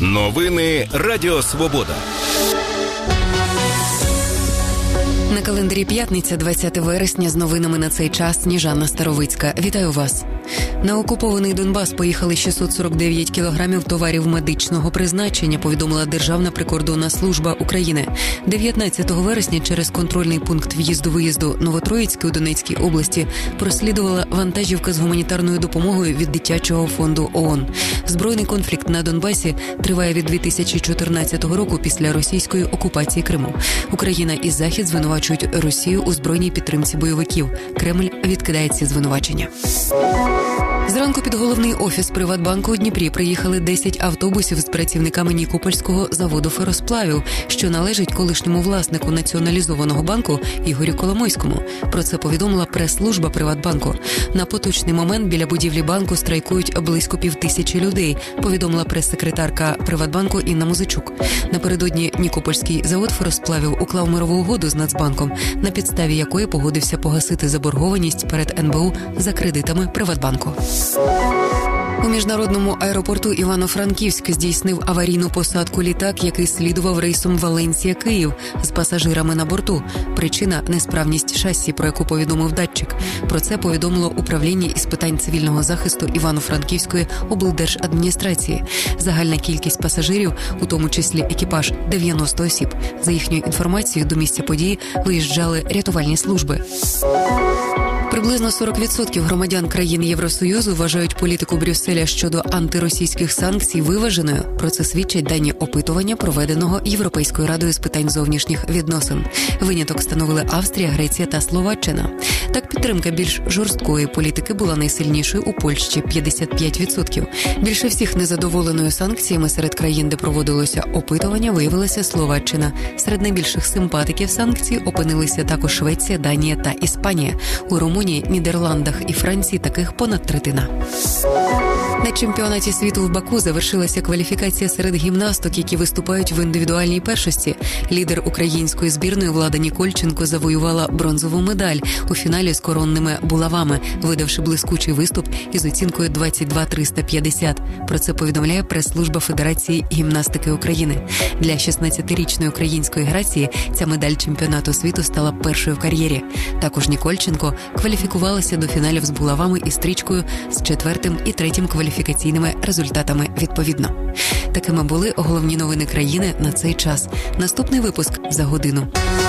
Новини Радіо Свобода. На календарі п'ятниця, 20 вересня, з новинами на цей час Сніжана Старовицька. Вітаю вас. На окупований Донбас поїхали 649 кілограмів товарів медичного призначення, повідомила Державна прикордонна служба України. 19 вересня через контрольний пункт в'їзду-виїзду Новотроїцький у Донецькій області прослідувала вантажівка з гуманітарною допомогою від дитячого фонду ООН. Збройний конфлікт на Донбасі триває від 2014 року після російської окупації Криму. Україна і Захід звинувачують Росію у збройній підтримці бойовиків. Кремль відкидає ці звинувачення. Зранку під головний офіс Приватбанку у Дніпрі приїхали 10 автобусів з працівниками Нікопольського заводу феросплавів, що належить колишньому власнику націоналізованого банку Ігорю Коломойському. Про це повідомила прес-служба Приватбанку. На поточний момент біля будівлі банку страйкують близько 5000 людей, повідомила прес-секретарка Приватбанку Інна Музичук. Напередодні Нікопольський завод феросплавів уклав мирову угоду з Нацбанком, на підставі якої погодився погасити заборгованість перед НБУ за кредитами Приватбанку. У міжнародному аеропорту Івано-Франківськ здійснив аварійну посадку літак, який слідував рейсом Валенсія-Київ з пасажирами на борту. Причина – несправність шасі, про яку повідомив датчик. Про це повідомило управління із питань цивільного захисту Івано-Франківської облдержадміністрації. Загальна кількість пасажирів, у тому числі екіпаж, 90 осіб. За їхньою інформацією, до місця події виїжджали рятувальні служби. Приблизно 40% громадян країн Євросоюзу вважають політику Брюсселя щодо антиросійських санкцій виваженою. Про це свідчать дані опитування, проведеного Європейською радою з питань зовнішніх відносин. Виняток становили Австрія, Греція та Словаччина. Так, підтримка більш жорсткої політики була найсильнішою у Польщі – 55%. Більше всіх незадоволеною санкціями серед країн, де проводилося опитування, виявилася Словаччина. Серед найбільших симпатиків санкцій опинилися також Швеція, Данія та Іспанія. У Румунії, Нідерландах і Франції таких понад третина. На чемпіонаті світу в Баку завершилася кваліфікація серед гімнасток, які виступають в індивідуальній першості. Лідер української збірної Влада Нікольченко завоювала бронзову медаль у фіналі з коронними булавами, видавши блискучий виступ із оцінкою 22-350. Про це повідомляє прес-служба Федерації гімнастики України. Для 16-річної української Грації ця медаль чемпіонату світу стала першою в кар'єрі. Також Нікольченко кваліфікувалася до фіналів з булавами і стрічкою з 4-м і 3-м кваліфікаційними результатами відповідно. Такими були головні новини країни на цей час. Наступний випуск за годину.